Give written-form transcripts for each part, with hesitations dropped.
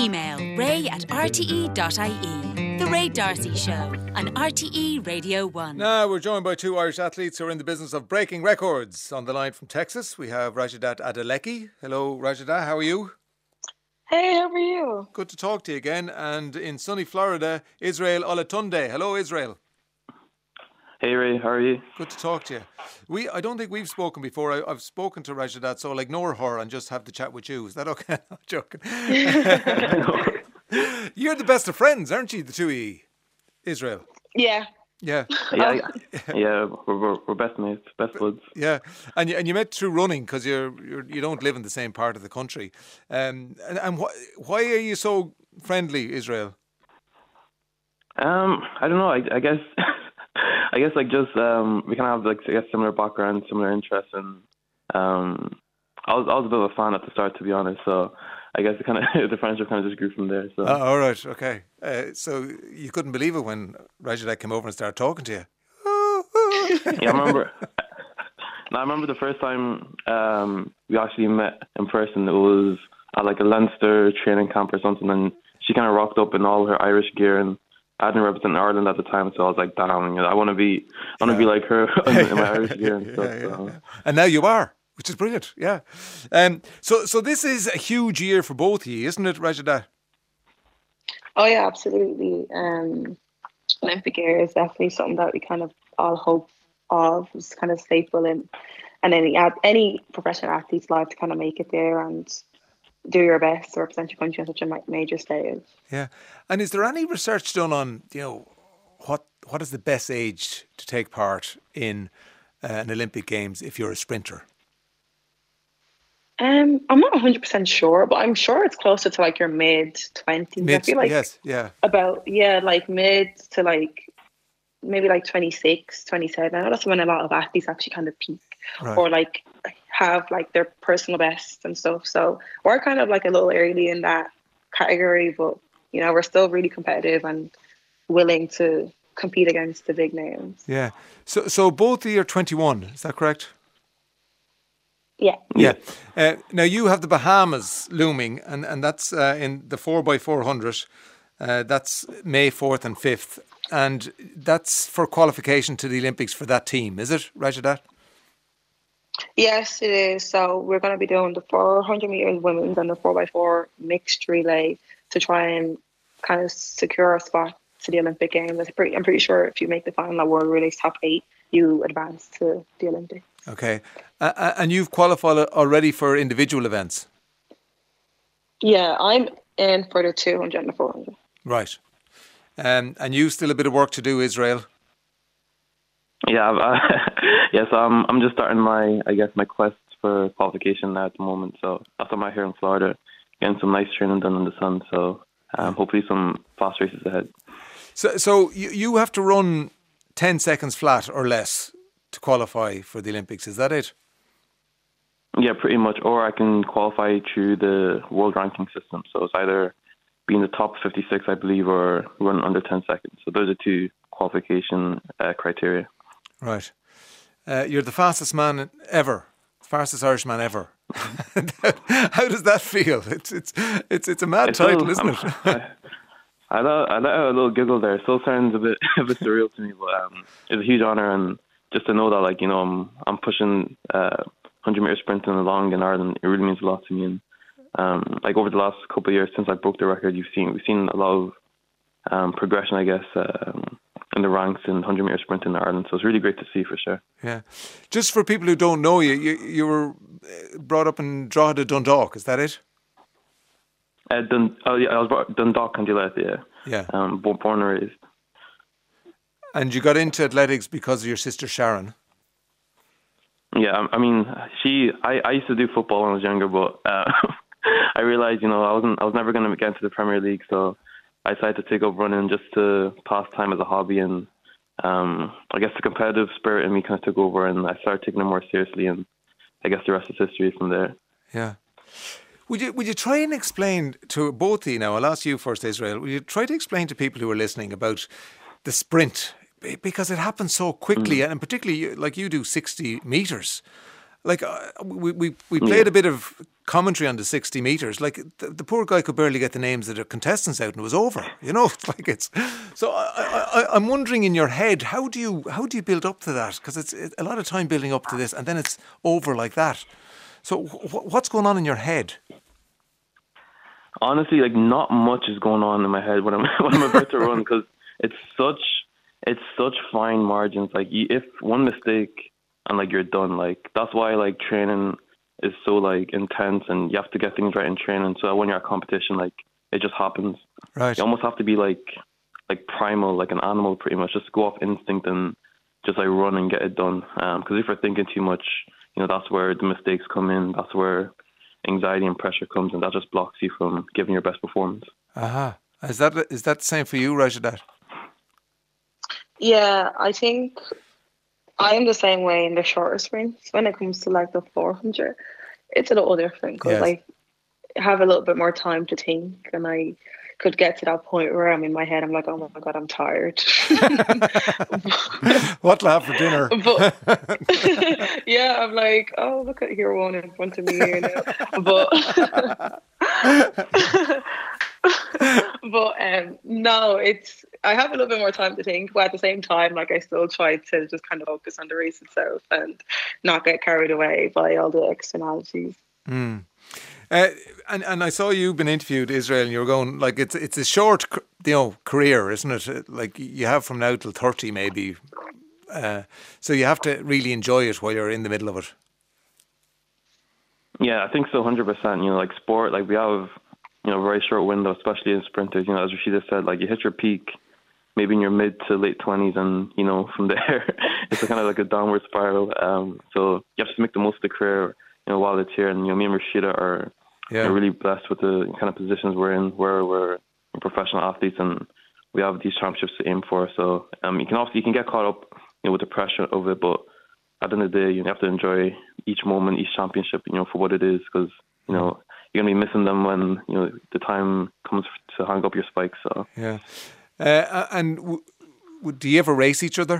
Email ray@rte.ie. The Ray D'Arcy Show on RTE Radio 1. Now we're joined by two Irish athletes who are in the business of breaking records. On the line from Texas, we have Rajadat Adeleke. Hello, Rajadat. How are you? Hey, how are you? Good to talk to you again. And in sunny Florida, Israel Olatunde. Hello, Israel. Hey Ray, how are you? Good to talk to you. I don't think we've spoken before. I've spoken to Rajadat, so I'll ignore her and just have the chat with you. Is that okay? I'm joking. You're the best of friends, aren't you, the two of you, Israel? Yeah. Yeah. Yeah, we're best mates, best buds. Yeah, and you met through running because you don't live in the same part of the country. And why are you so friendly, Israel? I don't know. I guess I guess like just we kind of have like similar backgrounds, similar interests, and I was a bit of a fan at the start, to be honest. So I guess the friendship kind of just grew from there. So. All right, okay. So you couldn't believe it when Rajadat came over and started talking to you. Yeah, I remember the first time we actually met in person. It was at like a Leinster training camp or something, and she kind of rocked up in all her Irish gear, and I didn't represent Ireland at the time, so I was like, damn, I want to be like her in my Irish gear and stuff. So. And now you are, which is brilliant. Yeah. So this is a huge year for both of you, isn't it, Rajadat? Oh yeah, absolutely. Olympic year is definitely something that we kind of all hope of. It's kind of staple in any professional athlete's life to kind of make it there and do your best to represent your country on such a major stage. Yeah. And is there any research done on, what is the best age to take part in an Olympic Games if you're a sprinter? I'm not 100% sure, but I'm sure it's closer to like your mid-20s. I feel like yes, yeah. Like mid to like maybe like 26, 27. I know that's when a lot of athletes actually kind of peak, right, or like have like their personal bests and stuff. So we're kind of like a little early in that category, but we're still really competitive and willing to compete against the big names. Yeah. So both of you are 21, is that correct? Yeah. Yeah. Now you have the Bahamas looming, and that's in the 4x400. That's May 4th and 5th. And that's for qualification to the Olympics for that team, is it, Rajadat? Yes, it is. So we're going to be doing the 400 metres women's and the 4x4 mixed relay to try and kind of secure a spot to the Olympic Games. I'm pretty sure if you make the final at World Relays top 8, you advance to the Olympics. Okay. And you've qualified already for individual events? Yeah, I'm in for the 200 and the 400. Right. And you still a bit of work to do, Israel? Yeah, yes. I'm just starting my quest for qualification now at the moment. So that's why I'm out here in Florida, getting some nice training done in the sun. So hopefully some fast races ahead. So you have to run 10 seconds flat or less to qualify for the Olympics. Is that it? Yeah, pretty much. Or I can qualify through the world ranking system. So it's either be in the top 56, I believe, or run under 10 seconds. So those are two qualification criteria. Right. You're the fastest man ever, fastest Irishman ever. How does that feel? It's a mad title, isn't it? I let out a little giggle there. It still sounds a bit surreal to me, but it's a huge honor, and just to know that I'm pushing 100-meter sprinting along in Ireland, it really means a lot to me. And over the last couple of years since I broke the record, we've seen a lot of progression, I guess, in the ranks in 100-meter sprinting in Ireland. So it's really great to see, for sure. Yeah. Just for people who don't know you were brought up in Drogheda, Dundalk, is that it? I was brought Dundalk, County Louth, yeah. Yeah. Born and raised. And you got into athletics because of your sister Sharon? Yeah, I mean, I used to do football when I was younger, but I realized, I was never going to get into the Premier League, so I decided to take up running just to pass time as a hobby, and I guess the competitive spirit in me kind of took over, and I started taking it more seriously, and I guess the rest is history from there. Yeah. Would you try and explain to both of you now, I'll ask you first, Israel, would you try to explain to people who are listening about the sprint? Because it happens so quickly, and particularly like you do 60 metres. Like we played a bit of commentary on the 60 metres, like the poor guy could barely get the names of the contestants out and it was over. You know, it's so I'm wondering in your head, how do you build up to that? Because it's a lot of time building up to this and then it's over like that. So what's going on in your head? Honestly, like not much is going on in my head when I'm about to run, because it's such fine margins. Like if one mistake and like you're done. Like that's why like training is so like intense, and you have to get things right in training. So when you're at competition, like it just happens. Right. You almost have to be like primal, like an animal, pretty much. Just go off instinct and just like run and get it done. Because if you're thinking too much, you know, that's where the mistakes come in. That's where anxiety and pressure comes, and that just blocks you from giving your best performance. Aha. Is that the same for you, Rajadat? Yeah, I think I'm the same way in the shorter sprints. When it comes to like the 400, it's a little different because I have a little bit more time to think, and I could get to that point where I'm in my head, I'm like, oh my God, I'm tired. What'll I have for dinner? But yeah, I'm like, oh, look at Hero One in front of me here now. But no, I have a little bit more time to think, but at the same time, like I still try to just kind of focus on the race itself and not get carried away by all the externalities. Mm. And I saw you've been interviewed, Israel, and you were going like it's a short, career, isn't it? Like you have from now till 30 maybe. So you have to really enjoy it while you're in the middle of it. Yeah, I think so, 100%. You know, like sport, like we have, you know, a very short window, especially in sprinters. You know, as Rashida said, like you hit your peak maybe in your mid to late 20s, and you know from there it's kind of like a downward spiral. So you have to make the most of the career, you know, while it's here. And you know, me and Rashida are really blessed with the kind of positions we're in, where we're professional athletes and we have these championships to aim for. So you can get caught up, you know, with the pressure of it, but at the end of the day, you have to enjoy each moment, each championship, you know, for what it is, because you know you're gonna be missing them when you know the time comes to hang up your spikes. So yeah. And do you ever race each other?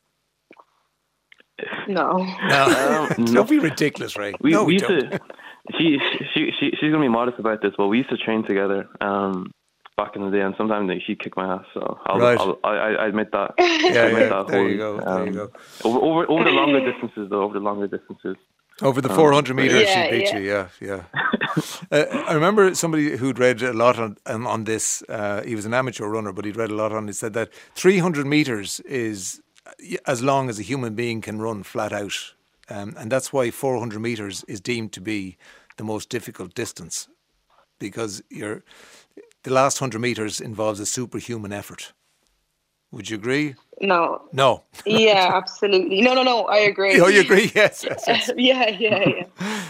No. Don't be ridiculous, Ray. We don't. Used to. She's gonna be modest about this, but we used to train together back in the day, and sometimes she'd kick my ass. So I admit that. There you go. Over the longer distances, though. Over the 400 metres, she beat you. Yeah. I remember somebody who'd read a lot on this. He was an amateur runner, but he'd read a lot on it. He said that 300 metres is as long as a human being can run flat out. And that's why 400 metres is deemed to be the most difficult distance, because the last 100 metres involves a superhuman effort. Would you agree? No. Yeah, absolutely. No, I agree. Oh, you agree? Yes. Yeah.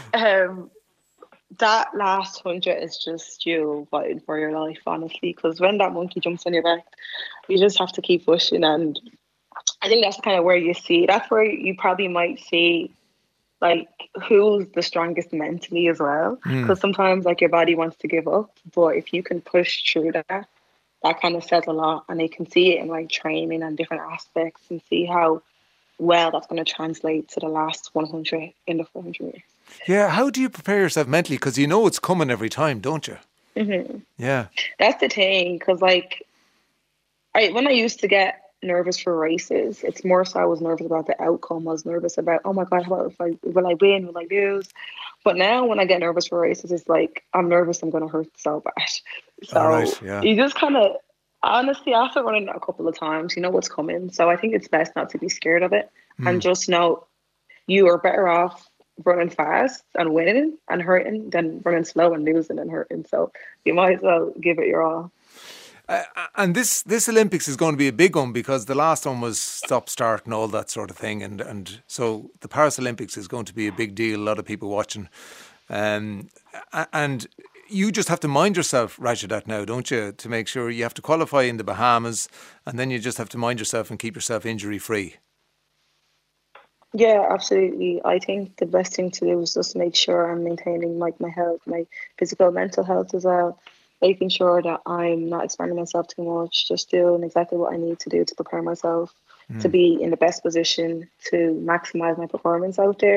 That last 100 is just you fighting for your life, honestly, because when that monkey jumps on your back, you just have to keep pushing. And I think that's kind of where you see, that's where you probably might see like who's the strongest mentally as well, because sometimes like your body wants to give up, but if you can push through that kind of says a lot, and they can see it in like training and different aspects and see how well that's going to translate to the last 100 in the 400 meters. Yeah, how do you prepare yourself mentally? Because you know it's coming every time, don't you? Mm-hmm. Yeah, that's the thing. Because like, when I used to get nervous for races, it's more so I was nervous about the outcome. I was nervous about, oh my God, how about will I win? Will I lose? But now when I get nervous for races, it's like I'm nervous I'm going to hurt so bad. So you just kind of, honestly, after running it a couple of times, you know what's coming. So I think it's best not to be scared of it and just know you are better off running fast and winning and hurting than running slow and losing and hurting. So you might as well give it your all. And this Olympics is going to be a big one, because the last one was stop-start and all that sort of thing. And so the Paris Olympics is going to be a big deal, a lot of people watching. And you just have to mind yourself, Rajadat, now, don't you, to make sure you have to qualify in the Bahamas, and then you just have to mind yourself and keep yourself injury-free. Yeah, absolutely. I think the best thing to do is just make sure I'm maintaining like my health, my physical, mental health as well. Making sure that I'm not expanding myself too much, just doing exactly what I need to do to prepare myself to be in the best position to maximize my performance out there.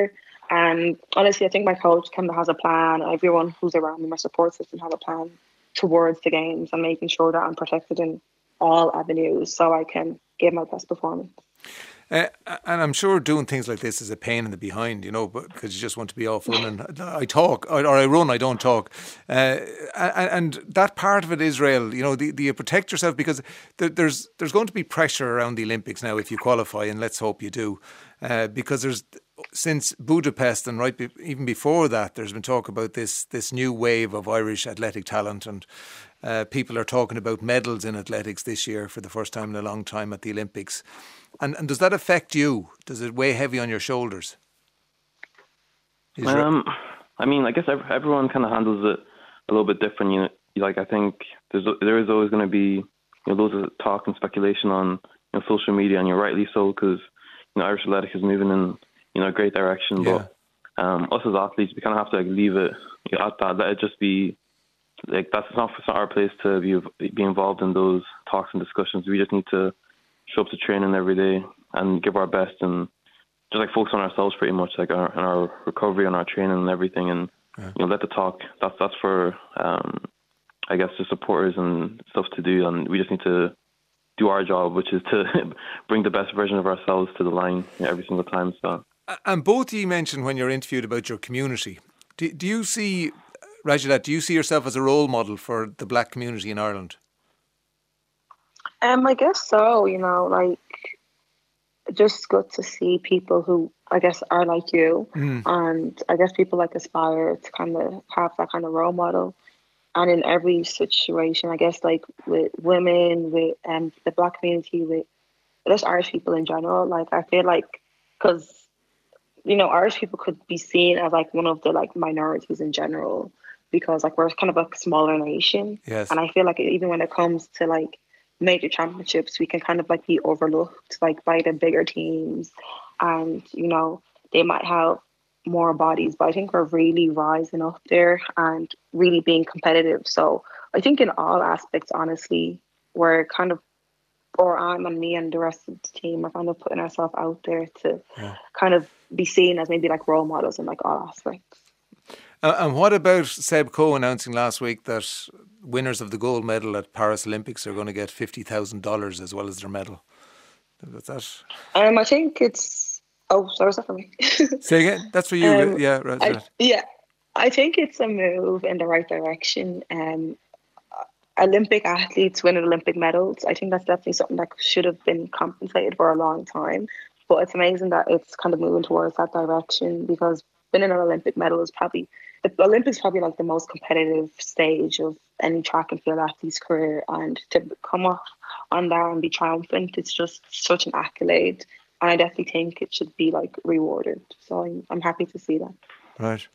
And honestly, I think my coach kind of has a plan. Everyone who's around me, my support system, have a plan towards the games and making sure that I'm protected in all avenues so I can give my best performance. And I'm sure doing things like this is a pain in the behind, because you just want to be off running. I talk, or I run, I don't talk. And that part of it, Israel, do you protect yourself? Because there's going to be pressure around the Olympics now if you qualify, and let's hope you do. Because since Budapest and even before that, there's been talk about this new wave of Irish athletic talent, and people are talking about medals in athletics this year for the first time in a long time at the Olympics. And does that affect you? Does it weigh heavy on your shoulders? I mean, I guess everyone kind of handles it a little bit different. I think there is always going to be loads of talk and speculation on social media, and you're rightly so, because Irish athletics is moving in a great direction. Yeah. But us as athletes, we kind of have to leave it at that. Let it just be that's not our place to be involved in those talks and discussions. We just need to show up to training every day and give our best, and just focus on ourselves pretty much, on our recovery, on our training and everything, and let the talk. That's for I guess the supporters and stuff to do, and we just need to do our job, which is to bring the best version of ourselves to the line every single time. So. And both of you mentioned when you're interviewed about your community. Do you see, Rajadat, do you see yourself as a role model for the black community in Ireland? I guess so, just good to see people who I guess are like you, and I guess people aspire to kind of have that kind of role model. And in every situation, I guess with women, with the black community, with just Irish people in general, I feel because Irish people could be seen as one of the minorities in general, because we're kind of a smaller nation. Yes. And I feel even when it comes to major championships, we can kind of be overlooked by the bigger teams, and they might have more bodies, but I think we're really rising up there and really being competitive. So I think in all aspects, honestly, we're kind of, or I'm and me and the rest of the team are kind of putting ourselves out there to kind of be seen as maybe role models in all aspects. And what about Seb Coe announcing last week that winners of the gold medal at Paris Olympics are going to get $50,000 as well as their medal? Is that? I think it's. Oh, sorry, is that for me? Say again. That's for you. Yeah, right. I think it's a move in the right direction. Olympic athletes winning Olympic medals, I think that's definitely something that should have been compensated for a long time. But it's amazing that it's kind of moving towards that direction, because winning an Olympic medal is probably the Olympics, probably the most competitive stage of any track and field athlete's career, and to come off on that and be triumphant, it's just such an accolade, and I definitely think it should be rewarded. So I'm happy to see that. Right.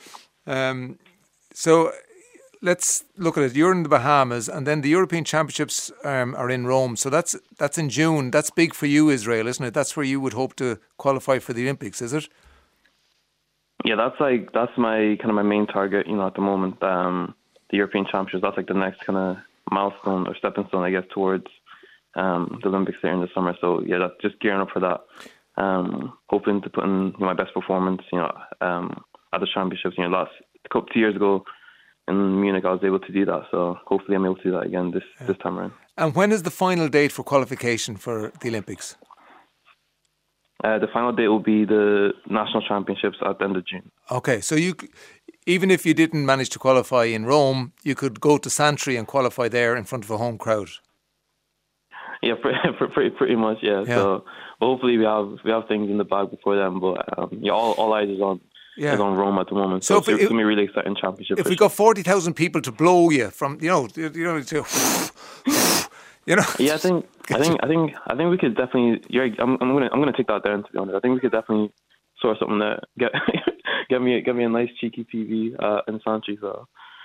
So let's look at it. You're in the Bahamas, and then the European Championships are in Rome. So that's in June. That's big for you, Israel, isn't it? That's where you would hope to qualify for the Olympics, is it? Yeah, that's my kind of my main target, at the moment. The European Championships, that's the next kind of milestone or stepping stone, I guess, towards the Olympics there in the summer. So yeah, that's just gearing up for that. Hoping to put in my best performance, at the championships. Last 2 years ago in Munich, I was able to do that. So hopefully I'm able to do that again this time around. And when is the final date for qualification for the Olympics? The final date will be the national championships at the end of June. Okay, so even if you didn't manage to qualify in Rome, you could go to Santry and qualify there in front of a home crowd. Yeah, pretty much. Yeah. So hopefully we have things in the bag before then. But all eyes is on Rome at the moment. So it's going to be a really exciting championship. If we got 40,000 people to blow you from, to. Yeah, I think we could definitely. I'm gonna take that down, to be honest. I think we could definitely sort something that get me a nice cheeky PB in Santry. So.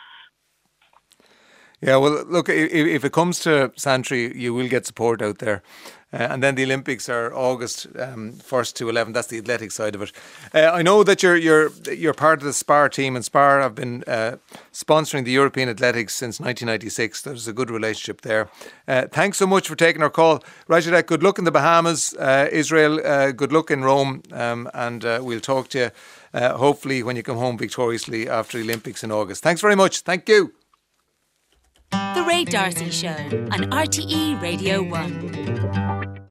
Yeah, well, look, if it comes to Santry, you will get support out there. And then the Olympics are August 1st to 11th. That's the athletic side of it. I know that you're part of the SPAR team, and SPAR have been sponsoring the European Athletics since 1996. There's a good relationship there. Thanks so much for taking our call. Rajadat, good luck in the Bahamas. Israel, good luck in Rome. And we'll talk to you hopefully when you come home victoriously after the Olympics in August. Thanks very much. Thank you. The Ray D'Arcy Show on RTE Radio 1.